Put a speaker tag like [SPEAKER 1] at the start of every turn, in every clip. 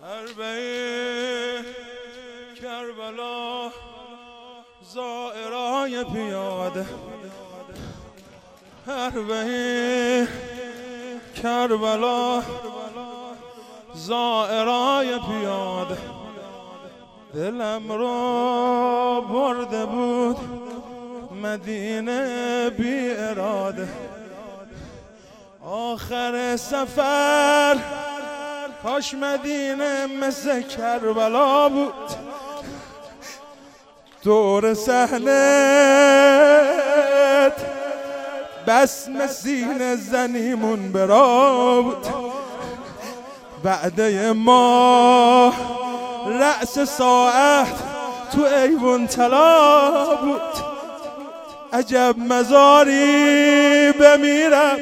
[SPEAKER 1] اربعین کربلا زائرای پیاده، اربعین کربلا زائرای پیاده، دلم رو برده بود مدینه بی اراده. آخر سفر کاش مدینه مثل کربلا بود، دور صحنت بسم سینه زنیمون برا بود. بعده ما رأس ساعت تو ایوون طلا بود. عجب مزاری بمیرم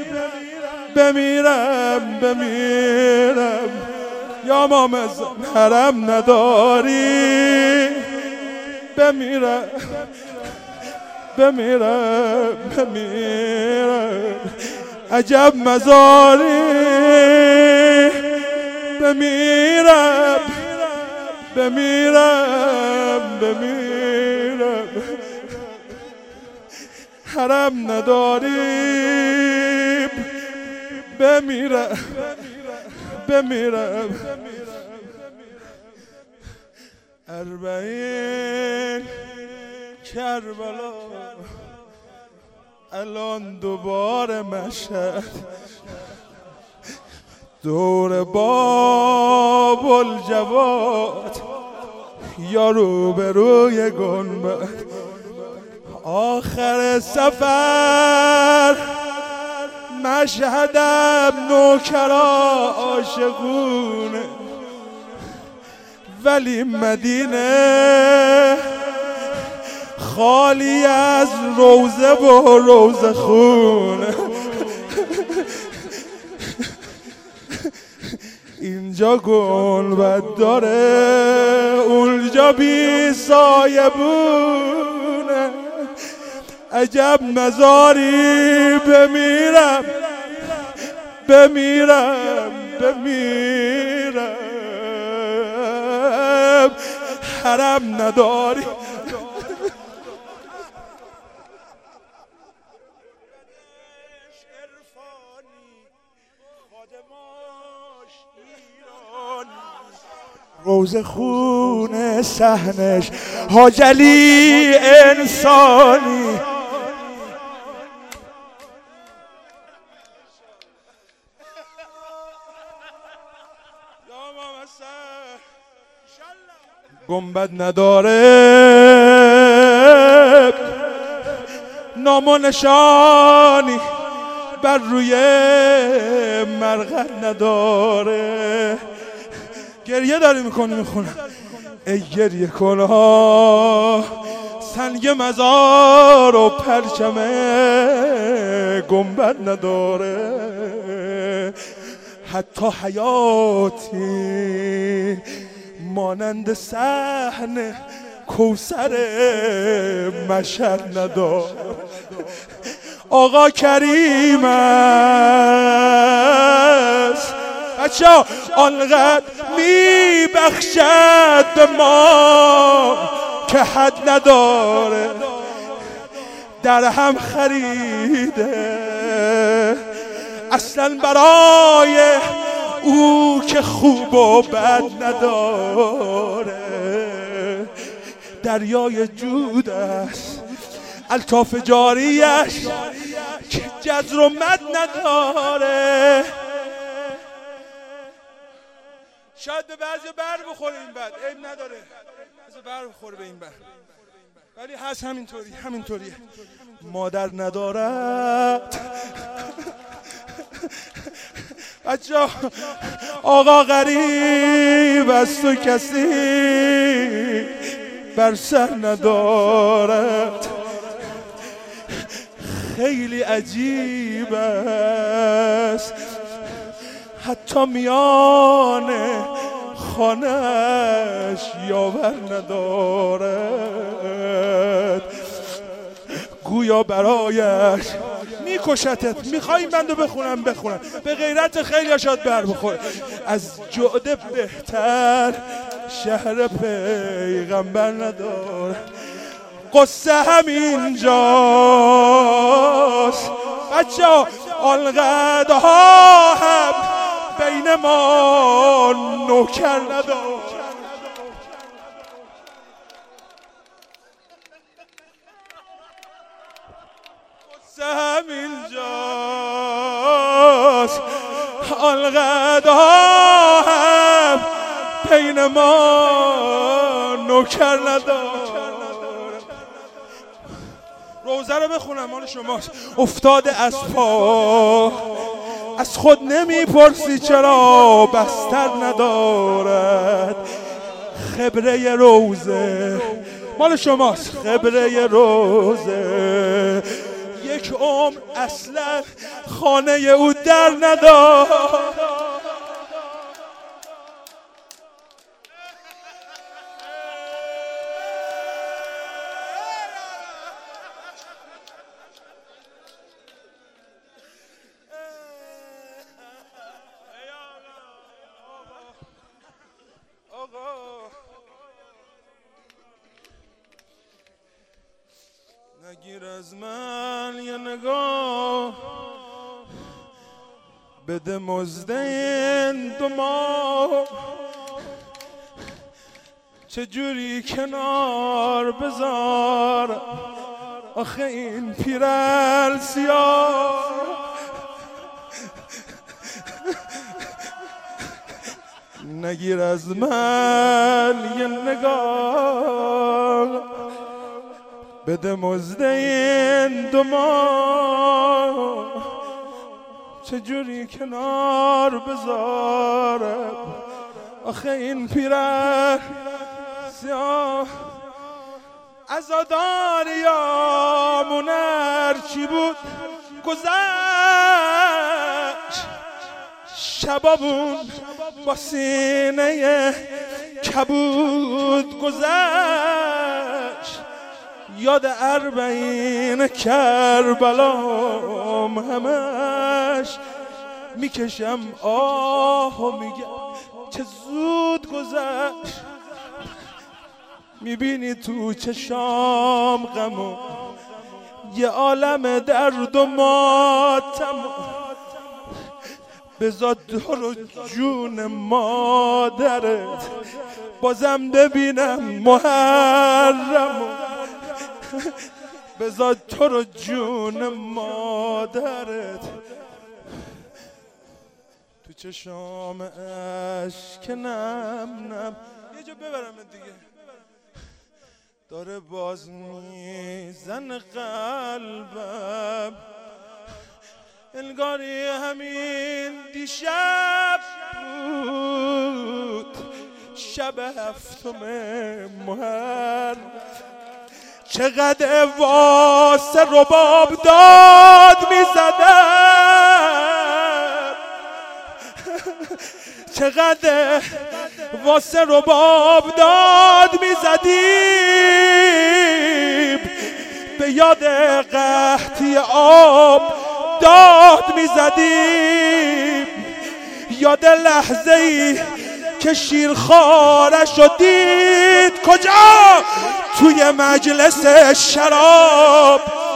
[SPEAKER 1] بمیرم بمیرم، یا امام حرم نداری بمیرم بمیرم بمیرم. عجب مزاری بمیرم بمیرم بمیرم، حرم نداری بمیرم بمیرم. اربعین کربلا الان دوباره مشهد، دور باب الجواد یا روبروی گنبد. آخر سفر مشهدم نوکرا عاشقونه، ولی مدینه خالی از روزه و روزه خونه. اینجا گنبد داره اونجا بی سایبونه. عجب مزاری بمیرم بمیرم بمیرم، حرم نداری. روز خونه صحنش حاج علی انسانی. گنبد نداره نام و نشانی، بر روی مرقد نداره. گریه داری میخونم ای گریه کنها سنگ مزار و پرچم گنبد نداره. حتی حیاتی مانند صحن کوثر مشهد نداره. آقا کریم است بچه‌ها، آنقدر میبخشد به ما که حد نداره. در هم خریده اصلا برای او که خوب و بد نداره. دریای جود است الطاف جاریش که جزر و مد نداره. شاید به بعضی بر بخوره این بد، عیب نداره، از بر بخوره به این بد، ولی هست همینطوریه. مادر ندارد بچه آقا غریب از تو کسی بر سر ندارد. خیلی عجیب است حتی میان خانه‌اش یاور ندارد. گویا برایش میکشتت. میخوای این بندو بخونم به غیرت خیلی شاد بر بخور. از جعده بهتر شهر پیغمبر نداره. قصه همینجاست بچه ها، آنقدرها هم بین ما نوکر نداره. قصه همینجاست، آنقدرها هم بین ما نوکر نداره. روزه رو بخونم مال شماست. افتاده از پا، از خود نمیپرسی چرا بستر ندارد. خبره روزه مال شماست. خبره روزه یک عمر اصلا خانه او در ندارد. نگیر از من یه نگاه، بده مزد این 2 ماه. چجوری کنار بذار آخه این پیرل سیاه. نگیر از من یه نگاه، بده مزد این 2 ماه. چجوری کنار بذارم آخه این پیرن سیاه. عزاداریامون هرچی بود گذشت، شبابون با سینه کبود گذشت. یاد 40 کربلام همش میکشم آه و میگم چه زود گذشت. میبینی تو چشام غمو یه عالم درد و ماتم. بذار تو رو جون مادرت بازم ببینم محرمو. بذار تو رو جون مادرت تو چشام اشک نم یه جا ببرم دیگه. داره باز میزن قلبم، انگاری همین دیشب بود، شب 7 محرم. چقدر واسه رباب داد میزدم، چقدر واسه رباب داد میزدیم. به یاد قحطی آب داد میزدیم. یاد لحظه ای که شیرخوارش رو دید. کجا؟ توی مجلس شراب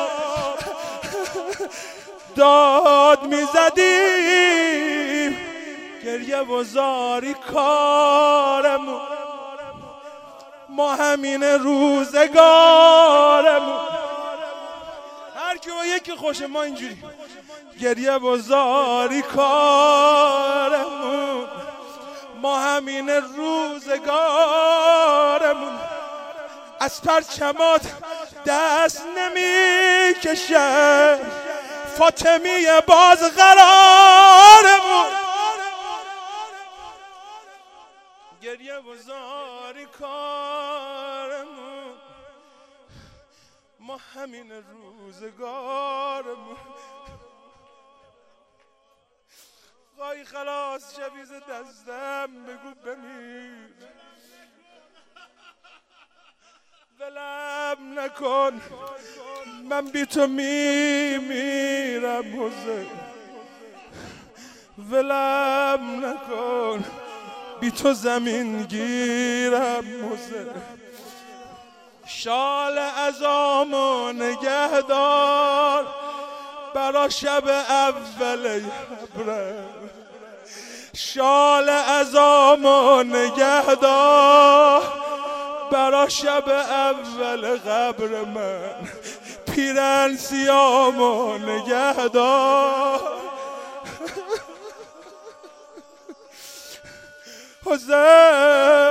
[SPEAKER 1] داد میزدیم. گریه و زاری کارمون، ما همین روزگارمون. هر کی با یکی خوشه ما اینجوری. گریه و زاری کارمون، ما همین روزگارمون. از پرچمات دست نمی کشه فاطمی باز قرارمون. گریه و زاری کارمون، ما همین روزگارمون. خواهی خلاص شبیز دستم بگو بمیر. ولم نکن من بی تو میمیرم حسین، ولم نکن بی تو زمین گیرم حسین. شال عزامو نگهدار برا شب اول قبرم، شال عزامو نگهدار برا شب اول قبر من. پیرن سیامو نگهدار حسین.